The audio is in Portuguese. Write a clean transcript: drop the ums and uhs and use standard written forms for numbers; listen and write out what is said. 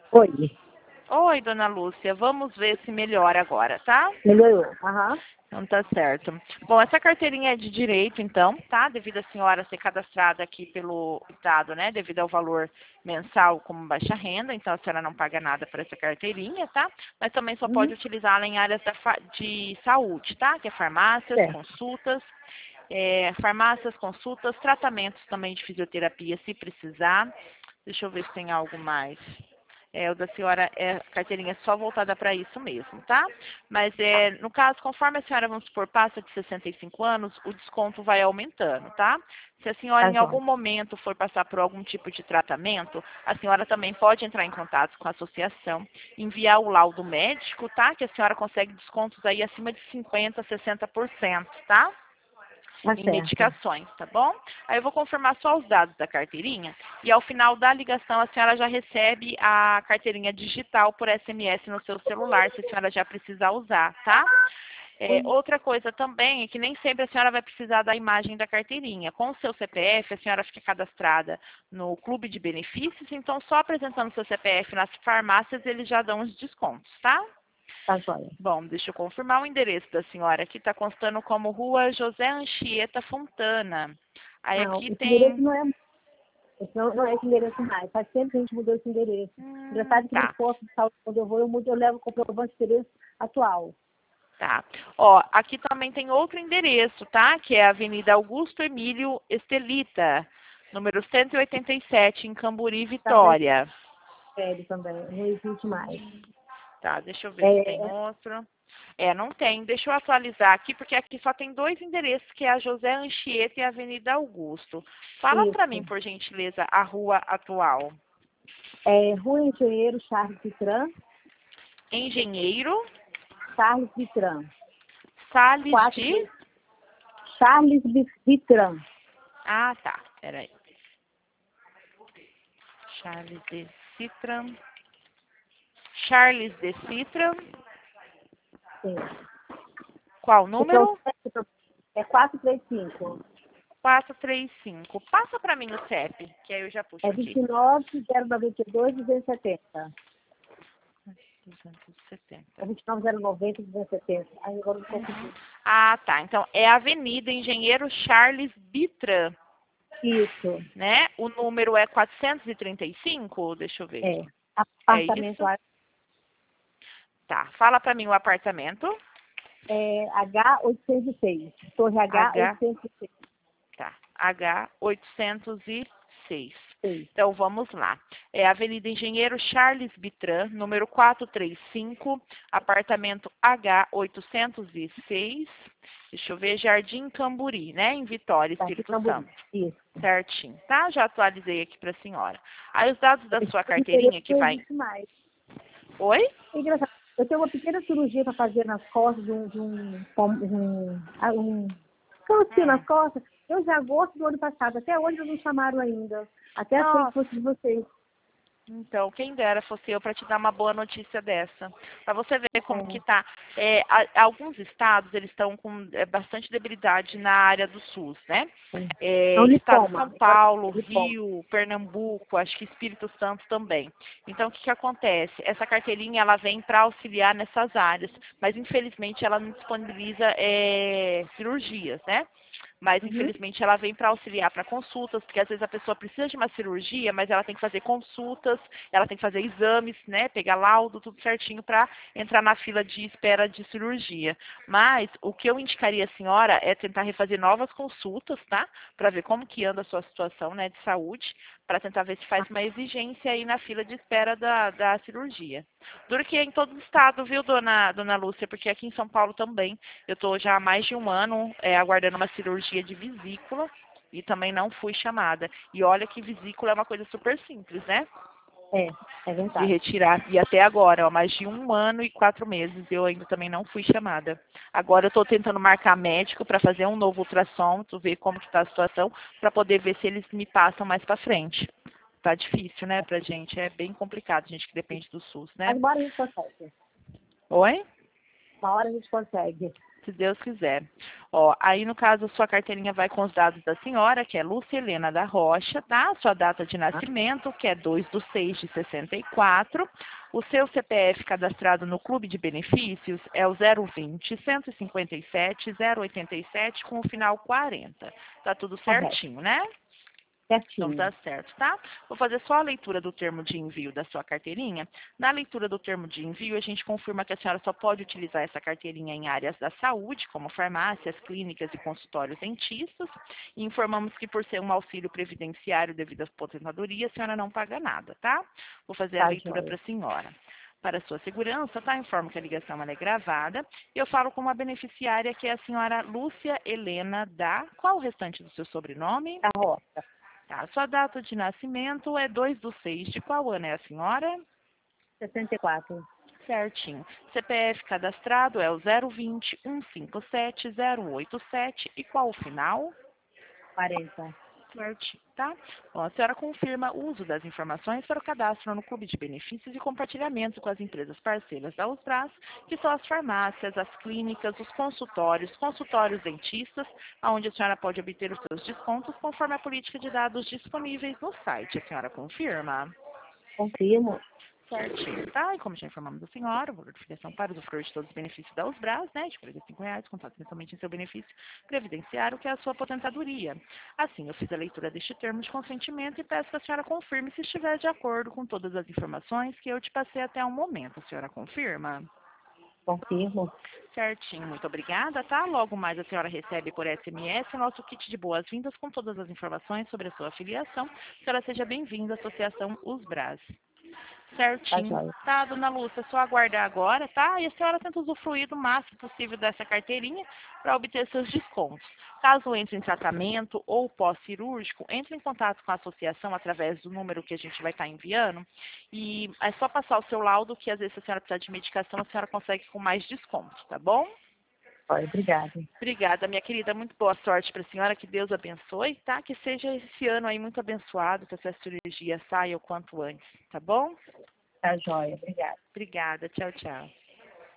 Oi, Oi, dona Lúcia, vamos ver se melhora agora, tá? melhorou. Aham. Então tá certo. Bom, essa carteirinha é de direito, então, tá? Devido a senhora ser cadastrada aqui pelo Estado, né? Devido ao valor mensal como baixa renda, então a senhora não paga nada por essa carteirinha, tá? Mas também só pode Uhum. utilizá-la em áreas de saúde, tá? Que é farmácias, Certo. consultas, farmácias, consultas, tratamentos também de fisioterapia, se precisar. Deixa eu ver se tem algo mais. O da senhora a carteirinha é só voltada para isso mesmo, tá? Mas no caso, conforme a senhora, vamos supor, passa de 65 anos, o desconto vai aumentando, tá? Se a senhora Tá em joia. algum momento for passar por algum tipo de tratamento, a senhora também pode entrar em contato com a associação, enviar o laudo médico, tá? Que a senhora consegue descontos aí acima de 50%, 60%, tá? Tá Em certo. medicações, tá bom? Aí eu vou confirmar só os dados da carteirinha e ao final da ligação a senhora já recebe a carteirinha digital por SMS no seu celular, se a senhora já precisar usar, tá? Outra coisa também é que nem sempre a senhora vai precisar da imagem da carteirinha. Com o seu CPF, a senhora fica cadastrada no clube de benefícios, então só apresentando seu CPF nas farmácias eles já dão os descontos, tá? Tá joia. Bom, deixa eu confirmar o endereço da senhora. Aqui está constando como Rua José Anchieta Fontana. Aí Não, aqui esse endereço tem... não é. Esse não é esse endereço mais. Faz tempo que a gente mudou esse endereço. Já sabe que no Tá, posto de saúde, quando eu vou, eu levo o comprovante de endereço atual. tá. Ó, aqui também tem outro endereço, tá? Que é a Avenida Augusto Emílio Estelita, número 187, em Camburi, Também Vitória. velho também. Não existe mais. Tá, deixa eu ver se tem É, outro. Não tem. Deixa eu atualizar aqui, porque aqui só tem dois endereços, que é a José Anchieta e a Avenida Augusto. Fala para mim, isso. por gentileza, a rua atual. Rua Engenheiro Charles Vitran. Engenheiro Charles Vitran. Sales de... 4 Charles Vitran. Ah, tá. Peraí. Charles de Citran. Charles de Citran. Sim. Qual Então, número? é 435. 435. Passa para mim o CEP, que aí eu já puxo É aqui. 29.092.270. 270. É 29.090.270. Aí agora eu me confundi. Ah, tá. Então, é Avenida Engenheiro Charles Bitran, Isso. né? O número é 435. Deixa eu ver É. aqui. É Apartamento isso? A Tá. Fala para mim o apartamento. H806. Torre H, H806. tá. H806. Então, vamos lá. É Avenida Engenheiro Charles Bitran, número 435, apartamento H806. Deixa eu ver, Jardim Camburi, né? Em Vitória, Tá aqui Espírito na Bonita. Santo. Isso. Certinho, tá? Já atualizei aqui para a senhora. Aí os dados da Esse sua endereço carteirinha que não vai... existe mais. Oi? É engraçado. Eu tenho uma pequena cirurgia para fazer nas costas de um câncer nas Hum. costas. Eu já gosto do ano passado. Até hoje eles não chamaram ainda. Até achei que Nossa. fosse de vocês. Então, quem dera fosse eu para te dar uma boa notícia dessa. Para você ver como que É. tá. Alguns estados, eles estão com bastante debilidade na área do SUS, né? Então, Estado de São lipoma. Paulo, Lipoma. Rio, Pernambuco, acho que Espírito Santo também. Então, o que que acontece? Essa carteirinha, ela vem para auxiliar nessas áreas, mas infelizmente ela não disponibiliza cirurgias, né? Mas, Uhum. infelizmente, ela vem para auxiliar para consultas, porque às vezes a pessoa precisa de uma cirurgia, mas ela tem que fazer consultas, ela tem que fazer exames, né? Pegar laudo, tudo certinho para entrar na fila de espera de cirurgia. Mas o que eu indicaria à senhora é tentar refazer novas consultas, tá? Para ver como que anda a sua situação, né, de saúde, para tentar ver se faz uma exigência aí na fila de espera da cirurgia. Duro que é em todo o estado, viu, dona Lúcia? Porque aqui em São Paulo também eu estou já há mais de um ano aguardando uma cirurgia de vesícula e também não fui chamada. E olha que vesícula é uma coisa super simples, né? É De verdade. retirar. E até agora, ó, mais de 1 ano e 4 meses, eu ainda também não fui chamada. Agora eu estou tentando marcar médico para fazer um novo ultrassom, ver como que está a situação, para poder ver se eles me passam mais para frente. Tá difícil, né, pra gente. É bem complicado, gente que depende do SUS, Mas né? uma hora a gente consegue. Oi? Uma hora a gente consegue. Se Deus quiser. Ó, aí no caso, sua carteirinha vai com os dados da senhora, que é Lúcia Helena da Rocha, tá? Sua data de nascimento, que é 2/6/64. O seu CPF cadastrado no Clube de Benefícios é o 020-157-087 com o final 40. Tá tudo Correto. certinho, né? Então Certinho. tá certo, tá? Vou fazer só a leitura do termo de envio da sua carteirinha. Na leitura do termo de envio, a gente confirma que a senhora só pode utilizar essa carteirinha em áreas da saúde, como farmácias, clínicas e consultórios dentistas. E informamos que por ser um auxílio previdenciário devido à aposentadoria, a senhora não paga nada, tá? Vou fazer a Tá, leitura para joia. a senhora. Para sua segurança, tá? Informo que a ligação ela é gravada. Eu falo com uma beneficiária que é a senhora Lúcia Helena da... Qual o restante do seu sobrenome? Da Roça. Tá, sua data de nascimento é 2/6. De qual ano é a senhora? 64. Certinho. CPF cadastrado é o 020-157-087. E qual o final? 40. Certinho, tá? Bom, a senhora confirma o uso das informações para o cadastro no Clube de Benefícios e compartilhamento com as empresas parceiras da Usbras, que são as farmácias, as clínicas, os consultórios dentistas, onde a senhora pode obter os seus descontos conforme a política de dados disponíveis no site. A senhora confirma? Confirmo. Certinho, tá? E como já informamos a senhora, o valor de filiação para usufruir de todos os benefícios da Usbras, né, de R$ 45, contato mensalmente em seu benefício previdenciário, que é a sua aposentadoria. Assim, eu fiz a leitura deste termo de consentimento e peço que a senhora confirme se estiver de acordo com todas as informações que eu te passei até o momento. A senhora confirma? Confirmo. Certinho, muito obrigada, tá? Logo mais a senhora recebe por SMS o nosso kit de boas-vindas com todas as informações sobre a sua filiação. A senhora seja bem-vinda à Associação Usbras. Tá, Certinho. joia. Tá, dona Lúcia, é só aguardar agora, tá? E a senhora tenta usufruir do máximo possível dessa carteirinha para obter seus descontos. Caso entre em tratamento ou pós-cirúrgico, entre em contato com a associação através do número que a gente vai estar enviando. E é só passar o seu laudo que às vezes se a senhora precisar de medicação, a senhora consegue com mais desconto, tá bom? Olha, obrigada. Obrigada, minha querida. Muito boa sorte para a senhora. Que Deus abençoe, tá? Que seja esse ano aí muito abençoado, que essa cirurgia saia o quanto antes, tá bom? Tá, joia. Obrigada. Obrigada. Tchau, tchau.